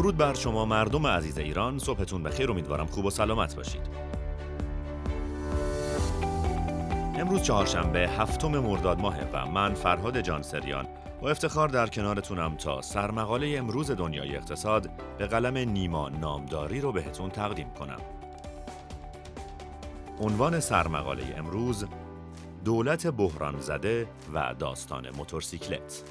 درود بر شما مردم عزیز ایران، صبحتون بخیر، امیدوارم خوب و سلامت باشید. امروز چهارشنبه 7 مرداد ماه و من فرهاد جانسریان با افتخار در کنارتونم تا سرمقاله امروز دنیای اقتصاد به قلم نیما نامداری رو بهتون تقدیم کنم. عنوان سرمقاله امروز: دولت بحران زده و داستان موتورسیکلت.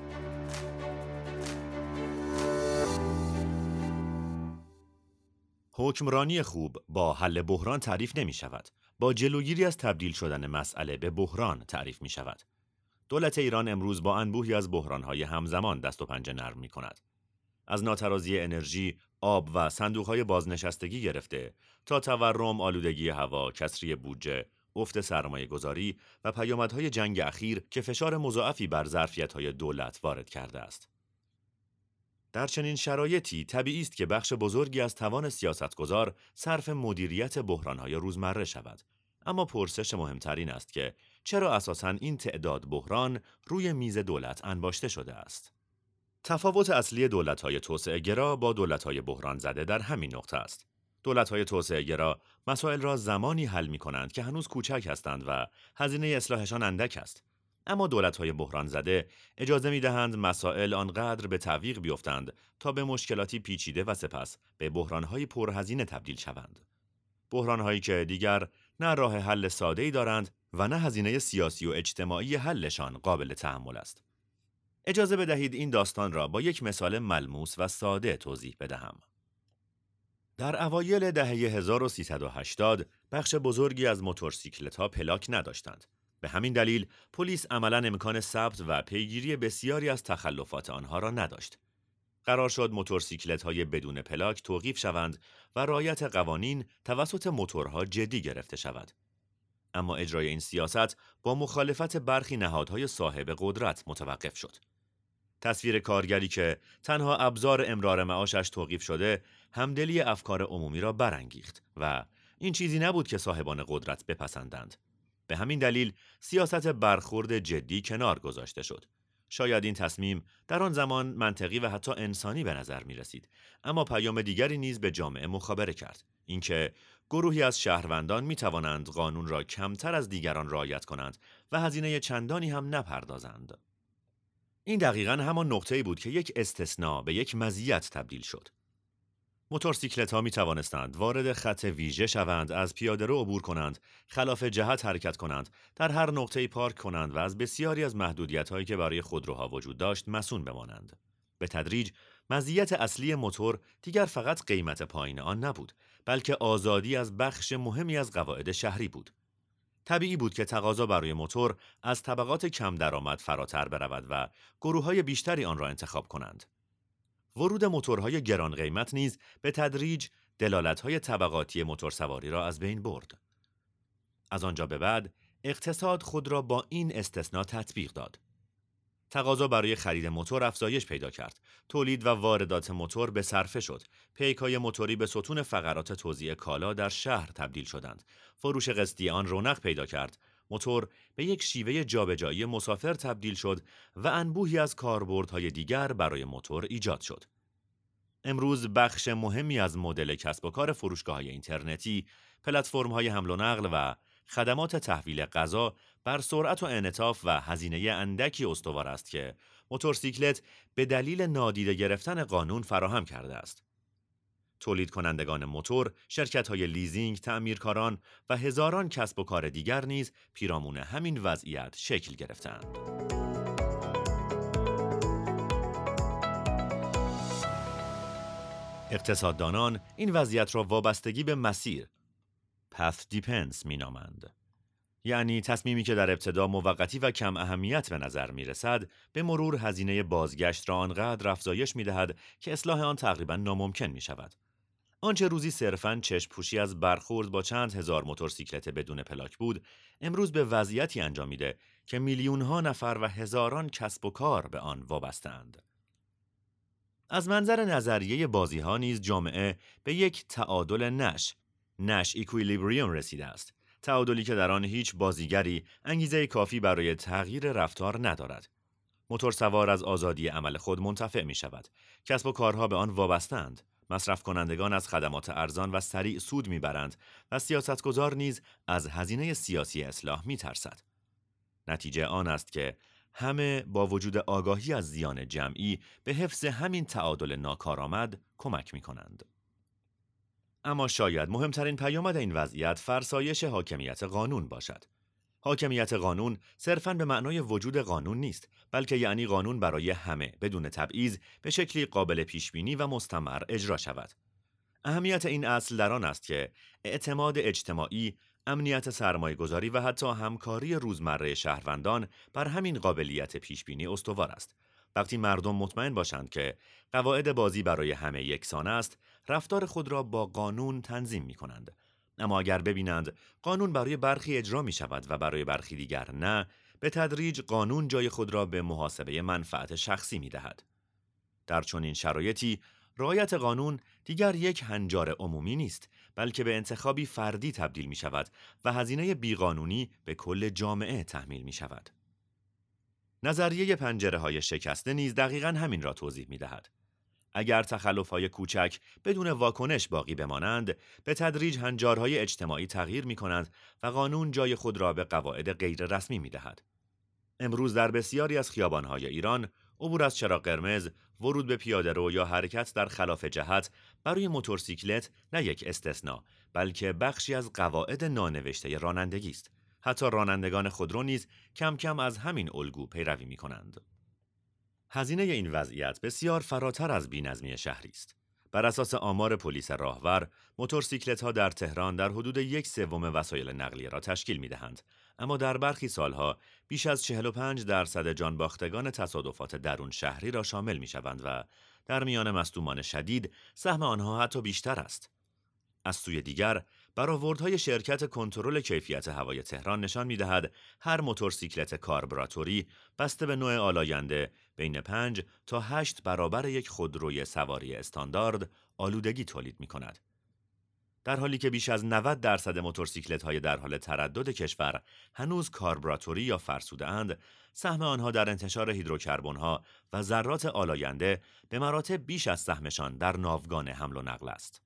حکمرانی خوب با حل بحران تعریف نمی شود. با جلوگیری از تبدیل شدن مسئله به بحران تعریف می شود. دولت ایران امروز با انبوهی از بحران‌های همزمان دست و پنجه نرم می کند. از ناترازی انرژی، آب و صندوق‌های بازنشستگی گرفته تا تورم، آلودگی هوا، کسری بودجه، افت سرمایه‌گذاری و پیامدهای جنگ اخیر که فشار مضاعفی بر ظرفیت‌های دولت وارد کرده است. در چنین شرایطی طبیعی است که بخش بزرگی از توان سیاستگزار صرف مدیریت بحران‌های روزمره شود. اما پرسش مهمتر این است که چرا اساساً این تعداد بحران روی میز دولت انباشته شده است؟ تفاوت اصلی دولت‌های توسعه‌گرا با دولت‌های بحران زده در همین نقطه است. دولت‌های توسعه‌گرا مسائل را زمانی حل می‌کنند که هنوز کوچک هستند و هزینه اصلاحشان اندک است. اما دولت‌های بحران زده اجازه می‌دهند مسائل آنقدر به تعویق بیفتند تا به مشکلاتی پیچیده و سپس به بحران‌های پرهزینه تبدیل شوند. بحران‌هایی که دیگر نه راه حل ساده‌ای دارند و نه هزینه سیاسی و اجتماعی حلشان قابل تحمل است. اجازه بدهید این داستان را با یک مثال ملموس و ساده توضیح بدهم. در اوایل دهه 1380 بخش بزرگی از موتورسیکلت‌ها پلاک نداشتند. به همین دلیل پلیس عملاً امکان ثبت و پیگیری بسیاری از تخلفات آنها را نداشت. قرار شد موتورسیکلت‌های بدون پلاک توقیف شوند و رعایت قوانین توسط موتورها جدی گرفته شود. اما اجرای این سیاست با مخالفت برخی نهادهای صاحب قدرت متوقف شد. تصویر کارگری که تنها ابزار امرار معاشش توقیف شده، همدلی افکار عمومی را برانگیخت و این چیزی نبود که صاحبان قدرت بپسندند. به همین دلیل سیاست برخورد جدی کنار گذاشته شد. شاید این تصمیم در آن زمان منطقی و حتی انسانی به نظر می رسید، اما پیام دیگری نیز به جامعه مخابره کرد. اینکه گروهی از شهروندان می توانند قانون را کمتر از دیگران رعایت کنند و هزینه چندانی هم نپردازند. این دقیقاً همان نقطه‌ای بود که یک استثناء به یک مزیت تبدیل شد. موتورسیکلت‌ها می توانستند وارد خط ویژه شوند، از پیاده‌رو عبور کنند، خلاف جهت حرکت کنند، در هر نقطه‌ای پارک کنند و از بسیاری از محدودیت‌هایی که برای خودروها وجود داشت مصون بمانند. به تدریج مزیت اصلی موتور دیگر فقط قیمت پایین آن نبود، بلکه آزادی از بخش مهمی از قواعد شهری بود. طبیعی بود که تقاضا برای موتور از طبقات کم درآمد فراتر برود و گروه‌های بیشتری آن را انتخاب کنند. ورود موتورهای گران قیمت نیز به تدریج دلالت‌های طبقاتی موتورسواری را از بین برد. از آنجا به بعد اقتصاد خود را با این استثناء تطبیق داد. تقاضا برای خرید موتور افزایش پیدا کرد. تولید و واردات موتور به صرفه شد. پیک‌های موتوری به ستون فقرات توزیع کالا در شهر تبدیل شدند. فروش قسطی آن رونق پیدا کرد. موتور به یک شیوه جابجایی مسافر تبدیل شد و انبوهی از کاربردهای دیگر برای موتور ایجاد شد. امروز بخش مهمی از مدل کسب و کار فروشگاه‌های اینترنتی، پلتفرم‌های حمل و نقل و خدمات تحویل غذا بر سرعت و انعطاف و هزینه اندکی استوار است که موتورسیکلت به دلیل نادیده گرفتن قانون فراهم کرده است. تولید کنندگان موتور، شرکت‌های لیزینگ، تعمیرکاران و هزاران کسب و کار دیگر نیز پیرامون همین وضعیت شکل گرفتند. اقتصاددانان این وضعیت را وابستگی به مسیر path depends مینامند. یعنی تصمیمی که در ابتدا موقتی و کم اهمیت به نظر می رسد، به مرور هزینه بازگشت را آنقدر افزایش می دهد که اصلاح آن تقریباً ناممکن می شود. آنچه روزی صرفاً چشم پوشی از برخورد با چند هزار موتورسیکلت بدون پلاک بود، امروز به وضعیتی انجام میده که میلیون‌ها نفر و هزاران کسب و کار به آن وابسته‌اند. از منظر نظریه بازی‌ها نیز جامعه به یک تعادل نش ایکویلیبریوم رسیده است. تعادلی که در آن هیچ بازیگری انگیزه کافی برای تغییر رفتار ندارد. موتورسوار از آزادی عمل خود منتفع می شود. کسب و کارها به آن وابسته‌اند. مصرف کنندگان از خدمات ارزان و سریع سود میبرند و سیاستگزار نیز از هزینه سیاسی اصلاح میترسد. نتیجه آن است که همه با وجود آگاهی از زیان جمعی به حفظ همین تعادل ناکارآمد کمک میکنند. اما شاید مهمترین پیامد این وضعیت فرسایش حاکمیت قانون باشد. حاکمیت قانون صرفاً به معنای وجود قانون نیست، بلکه یعنی قانون برای همه بدون تبعیض به شکلی قابل پیشبینی و مستمر اجرا شود. اهمیت این اصل در آن است که اعتماد اجتماعی، امنیت سرمایه‌گذاری و حتی همکاری روزمره شهروندان بر همین قابلیت پیشبینی استوار است. وقتی مردم مطمئن باشند که قواعد بازی برای همه یکسان است، رفتار خود را با قانون تنظیم می‌کنند. اما اگر ببینند قانون برای برخی اجرا می شود و برای برخی دیگر نه، به تدریج قانون جای خود را به محاسبه منفعت شخصی می دهد. در چنین شرایطی رعایت قانون دیگر یک هنجار عمومی نیست، بلکه به انتخابی فردی تبدیل می شود و هزینه بیقانونی به کل جامعه تحمیل می شود. نظریه پنجره‌های شکسته نیز دقیقاً همین را توضیح می دهد. اگر تخلف‌های کوچک بدون واکنش باقی بمانند، به تدریج هنجارهای اجتماعی تغییر می‌کنند و قانون جای خود را به قواعد غیر رسمی می‌دهد. امروز در بسیاری از خیابان‌های ایران، عبور از چراغ قرمز، ورود به پیاده‌رو یا حرکت در خلاف جهت برای موتورسیکلت نه یک استثناء، بلکه بخشی از قواعد نانوشته رانندگی است. حتی رانندگان خودرو نیز کم کم از همین الگو پیروی می‌کنند. هزینه این وضعیت بسیار فراتر از بی‌نظمی شهری است. بر اساس آمار پلیس راهور، موتورسیکلت‌ها در تهران در حدود 1/3 وسایل نقلیه را تشکیل می‌دهند، اما در برخی سالها بیش از 45% جانباختگان تصادفات درون شهری را شامل می‌شوند و در میان مصدومان شدید سهم آنها حتی بیشتر است. از سوی دیگر، برآوردهای شرکت کنترل کیفیت هوای تهران نشان می‌دهد هر موتورسیکلت کاربراتوری بسته به نوع آلاینده بین 5 تا 8 برابر یک خودروی سواری استاندارد آلودگی تولید می‌کند. در حالی که بیش از 90% موتورسیکلت‌های در حال تردد کشور هنوز کاربراتوری یا فرسوده‌اند، سهم آنها در انتشار هیدروکربن‌ها و ذرات آلاینده به مراتب بیش از سهمشان در ناوگان حمل و نقل است.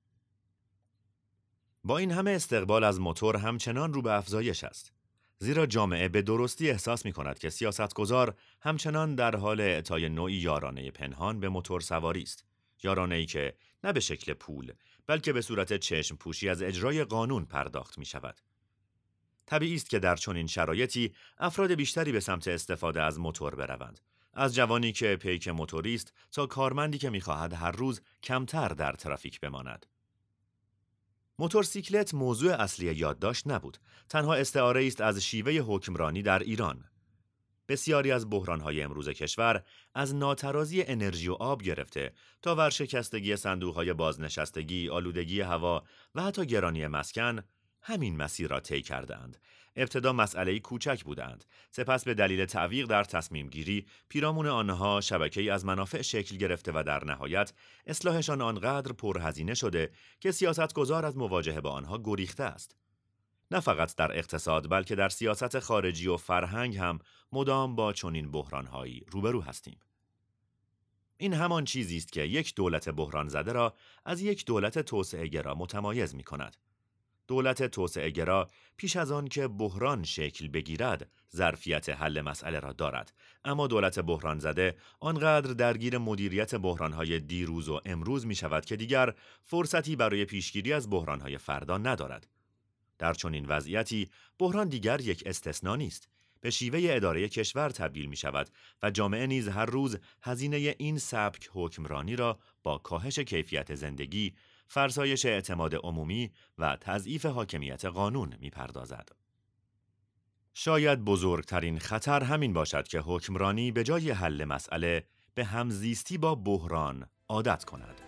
با این همه استقبال از موتور همچنان رو به افزایش است. زیرا جامعه به درستی احساس می کند که سیاستگزار همچنان در حال اعطای نوعی یارانه پنهان به موتور سواری است. یارانه‌ای که نه به شکل پول، بلکه به صورت چشم پوشی از اجرای قانون پرداخت می شود. طبیعی است که در چنین شرایطی افراد بیشتری به سمت استفاده از موتور بروند. از جوانی که پیک موتوریست تا کارمندی که می خواهد هر روز کمتر در ترافیک بماند. موتورسیکلت موضوع اصلی یادداشت نبود، تنها استعاره است از شیوه حکمرانی در ایران. بسیاری از بحران‌های امروز کشور از ناترازی انرژی و آب گرفته تا ورشکستگی صندوق‌های بازنشستگی، آلودگی هوا و حتی گرانی مسکن همین مسیر را طی کرده‌اند. ابتدا مسئله‌ای کوچک بودند، سپس به دلیل تعویق در تصمیم گیری پیرامون آنها شبکه‌ای از منافع شکل گرفته و در نهایت اصلاحشان آنقدر پرهزینه شده که سیاستگزار از مواجهه با آنها گریخته است. نه فقط در اقتصاد بلکه در سیاست خارجی و فرهنگ هم مدام با چنین بحران‌هایی روبرو هستیم. این همان چیزی است که یک دولت بحران زده را از یک دولت توسعه‌گرا متمایز می‌کند. دولت توسعه‌گرا پیش از آن که بحران شکل بگیرد ظرفیت حل مسئله را دارد، اما دولت بحران زده آنقدر درگیر مدیریت بحران‌های دیروز و امروز می‌شود که دیگر فرصتی برای پیشگیری از بحران‌های فردا ندارد. در چنین وضعیتی بحران دیگر یک استثناء نیست، به شیوه اداره کشور تبدیل می‌شود و جامعه نیز هر روز هزینه این سبک حکمرانی را با کاهش کیفیت زندگی، فرسایش اعتماد عمومی و تضعیف حاکمیت قانون می‌پردازد. شاید بزرگترین خطر همین باشد که حکمرانی به جای حل مسئله به همزیستی با بحران عادت کند.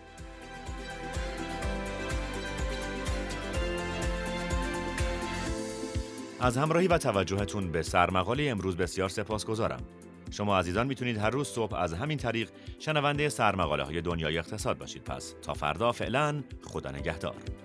از همراهی و توجهتون به سرمقاله امروز بسیار سپاسگزارم. شما عزیزان میتونید هر روز صبح از همین طریق شنونده سرمقاله های دنیای اقتصاد باشید. پس تا فردا فعلا خدا نگهدار.